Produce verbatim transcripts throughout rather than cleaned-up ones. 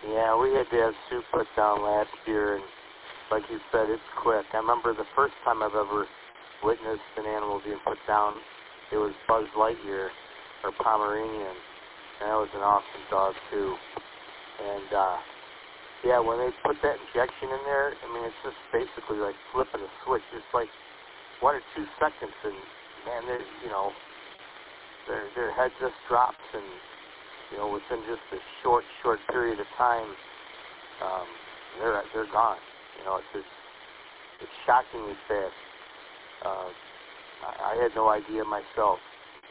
Yeah, we had to have Sue put down last year, and like you said, it's quick. I remember the first time I've ever witnessed an animal being put down, it was Buzz Lightyear, or Pomeranian, and that was an awesome dog, too. And, uh, yeah, when they put that injection in there, I mean, it's just basically like flipping a switch. It's like one or two seconds, and, man, they you know, their their head just drops, and, you know, within just a short, short period of time, um, they're they're gone. You know, it's just, it's shockingly fast. Uh, I, I had no idea myself.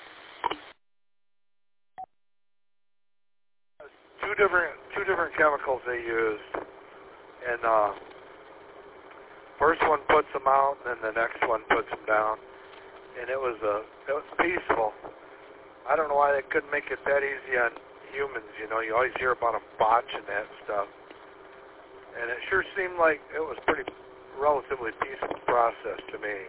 Two different two different chemicals they used, and uh, first one puts them out, and then the next one puts them down, and it was a it was peaceful. I don't know why they couldn't make it that easy on humans. You know, you always hear about them botching that stuff, and it sure seemed like it was pretty relatively peaceful process to me.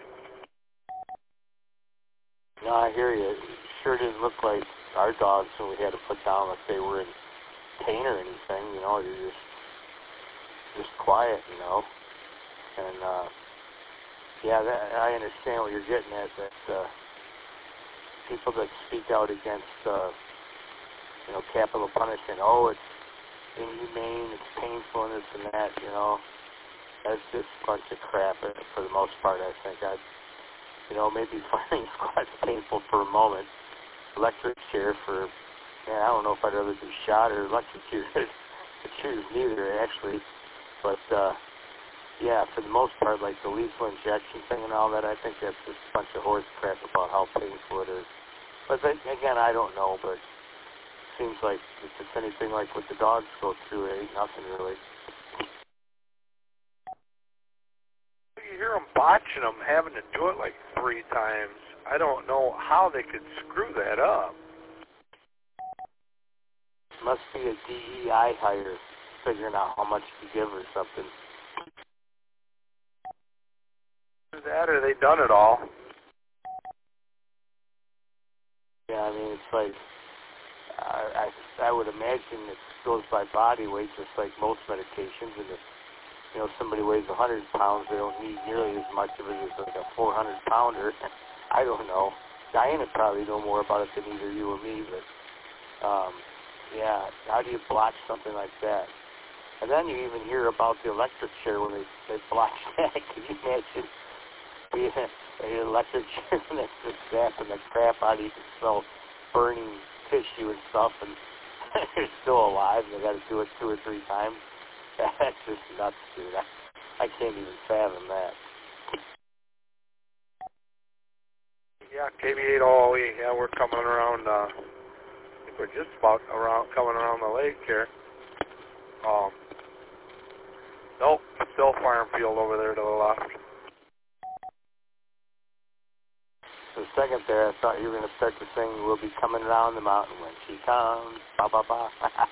No, I hear you. It sure didn't look like our dogs when we had to put down if they were in pain or anything. You know, they're just just quiet. You know, and uh, yeah, that, I understand what you're getting at. That uh, people that speak out against uh, you know capital punishment, oh, it's inhumane, it's painful, and this and that. You know, that's just a bunch of crap for the most part. I think I. You know, maybe firing squat's painful for a moment. Electric chair for, yeah, I don't know if I'd rather be shot or electric chair. The chair's neither, actually. But, uh, yeah, for the most part, like the lethal injection thing and all that, I think that's just a bunch of horse crap about how painful it is. But, then, again, I don't know, but it seems like if it's anything like what the dogs go through, it ain't nothing really. You hear them botching them, having to do it like three times. I don't know how they could screw that up. Must be a D E I hire, figuring out how much to give or something. That or they done it all. Yeah, I mean, it's like, I, I, I would imagine it goes by body weight, just like most medications, and if you know, somebody weighs one hundred pounds, they don't need nearly as much of it as like a four hundred pounder. I don't know. Diana probably know more about it than either you or me, but, um, yeah, how do you block something like that? And then you even hear about the electric chair when they, they block that. Can you imagine being an electric chair and that's just zapping the crap out of you? You can smell burning tissue and stuff, and they're still alive, and they got to do it two or three times. That's just nuts, dude. I, I can't even fathom that. Yeah, K B eight O E. Yeah, we're coming around. Uh, I think we're just about around coming around the lake here. Um, nope, still farm field over there to the left. For a second there, I thought you were going to start to sing, "We'll be coming around the mountain when she comes." Ba ba ba.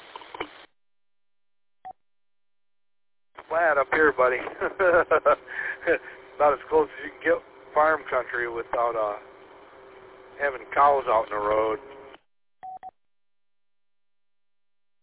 Flat up here, buddy. About as close as you can get farm country without uh, having cows out in the road.